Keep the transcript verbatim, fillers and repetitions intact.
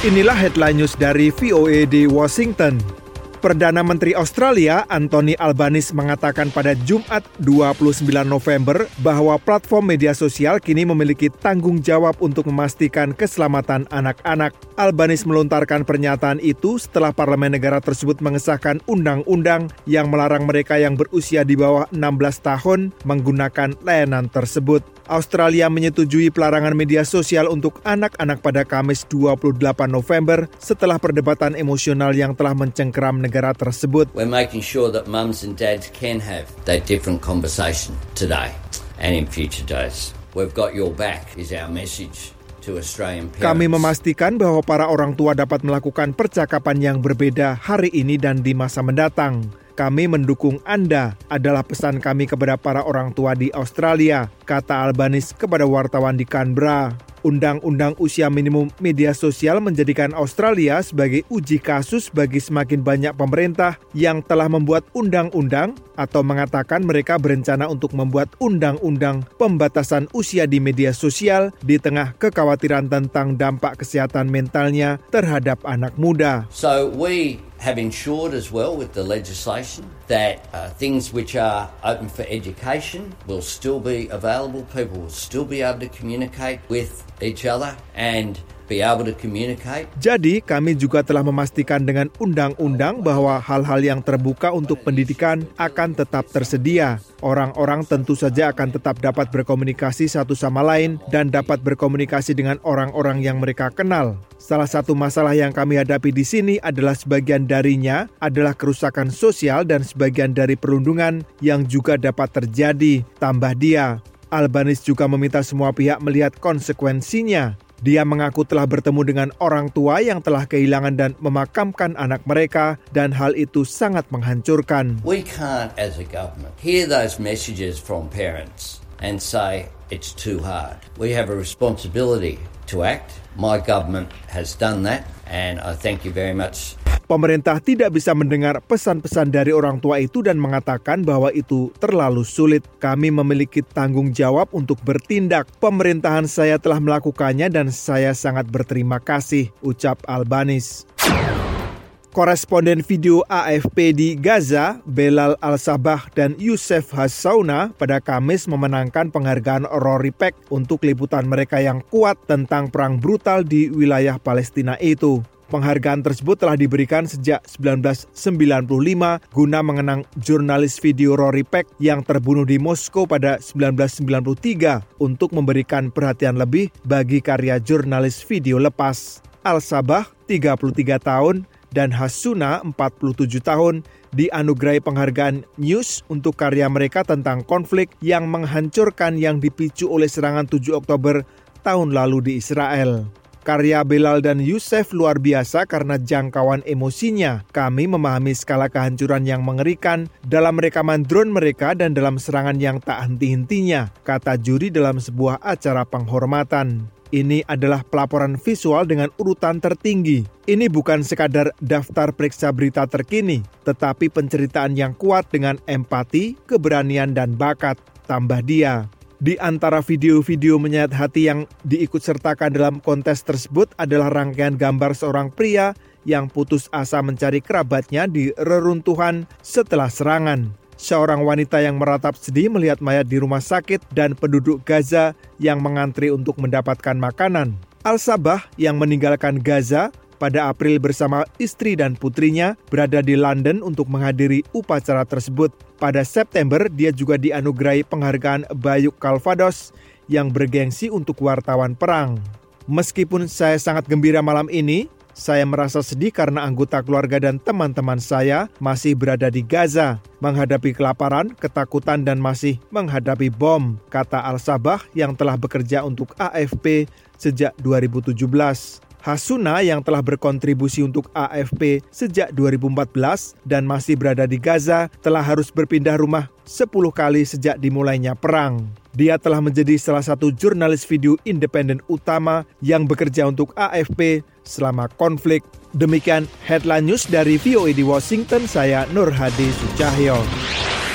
Inilah headline news dari V O A di Washington. Perdana Menteri Australia Anthony Albanese mengatakan pada Jumat dua puluh sembilan November bahwa platform media sosial kini memiliki tanggung jawab untuk memastikan keselamatan anak-anak. Albanese melontarkan pernyataan itu setelah parlemen negara tersebut mengesahkan undang-undang yang melarang mereka yang berusia di bawah enam belas tahun menggunakan layanan tersebut. Australia menyetujui pelarangan media sosial untuk anak-anak pada Kamis dua puluh delapan November setelah perdebatan emosional yang telah mencengkeram negara tersebut. We're making sure that mums and dads can have that different conversation today and in future days. We've got your back is our message to Australian parents. Kami memastikan bahwa para orang tua dapat melakukan percakapan yang berbeda hari ini dan di masa mendatang. Kami mendukung Anda adalah pesan kami kepada para orang tua di Australia, kata Albanese kepada wartawan di Canberra. Undang-undang usia minimum media sosial menjadikan Australia sebagai uji kasus bagi semakin banyak pemerintah yang telah membuat undang-undang atau mengatakan mereka berencana untuk membuat undang-undang pembatasan usia di media sosial di tengah kekhawatiran tentang dampak kesehatan mentalnya terhadap anak muda. So we have ensured as well with the legislation that uh, things which are open for education will still be available. People will still be able to communicate with each other and be able to communicate. Jadi kami juga telah memastikan dengan undang-undang bahwa hal-hal yang terbuka untuk pendidikan akan tetap tersedia. Orang-orang tentu saja akan tetap dapat berkomunikasi satu sama lain dan dapat berkomunikasi dengan orang-orang yang mereka kenal. Salah satu masalah yang kami hadapi di sini adalah sebagian darinya adalah kerusakan sosial dan sebagian dari perundungan yang juga dapat terjadi, tambah dia. Albanese juga meminta semua pihak melihat konsekuensinya. Dia mengaku telah bertemu dengan orang tua yang telah kehilangan dan memakamkan anak mereka dan hal itu sangat menghancurkan. We can't as a government hear those messages from parents and say it's too hard. We have a responsibility to act. My government has done that and I thank you very much. Pemerintah tidak bisa mendengar pesan-pesan dari orang tua itu dan mengatakan bahwa itu terlalu sulit. Kami memiliki tanggung jawab untuk bertindak. Pemerintahan saya telah melakukannya dan saya sangat berterima kasih, ucap Albanese. Koresponden video A F P di Gaza, Belal Al-Sabah dan Youssef Hassouna pada Kamis memenangkan penghargaan Rory Peck untuk liputan mereka yang kuat tentang perang brutal di wilayah Palestina itu. Penghargaan tersebut telah diberikan sejak seribu sembilan ratus sembilan puluh lima guna mengenang jurnalis video Rory Peck yang terbunuh di Moskow pada seribu sembilan ratus sembilan puluh tiga untuk memberikan perhatian lebih bagi karya jurnalis video lepas. Al-Sabah, tiga puluh tiga tahun, dan Hassouna, empat puluh tujuh tahun, dianugerahi penghargaan News untuk karya mereka tentang konflik yang menghancurkan yang dipicu oleh serangan tujuh Oktober tahun lalu di Israel. Karya Belal dan Youssef luar biasa karena jangkauan emosinya. Kami memahami skala kehancuran yang mengerikan dalam rekaman drone mereka dan dalam serangan yang tak henti-hentinya, kata juri dalam sebuah acara penghormatan. Ini adalah pelaporan visual dengan urutan tertinggi. Ini bukan sekadar daftar periksa berita terkini, tetapi penceritaan yang kuat dengan empati, keberanian, dan bakat, tambah dia. Di antara video-video menyayat hati yang diikutsertakan dalam kontes tersebut adalah rangkaian gambar seorang pria yang putus asa mencari kerabatnya di reruntuhan setelah serangan. Seorang wanita yang meratap sedih melihat mayat di rumah sakit dan penduduk Gaza yang mengantri untuk mendapatkan makanan. Al-Sabah yang meninggalkan Gaza pada April bersama istri dan putrinya berada di London untuk menghadiri upacara tersebut. Pada September, dia juga dianugerahi penghargaan Bayuk Calvados yang bergengsi untuk wartawan perang. Meskipun saya sangat gembira malam ini, saya merasa sedih karena anggota keluarga dan teman-teman saya masih berada di Gaza, menghadapi kelaparan, ketakutan, dan masih menghadapi bom, kata Al-Sabah yang telah bekerja untuk A F P sejak dua ribu tujuh belas. Hassouna yang telah berkontribusi untuk A F P sejak dua ribu empat belas dan masih berada di Gaza telah harus berpindah rumah sepuluh kali sejak dimulainya perang. Dia telah menjadi salah satu jurnalis video independen utama yang bekerja untuk A F P selama konflik. Demikian headline news dari V O A di Washington, saya Nur Hadi Sucahyo.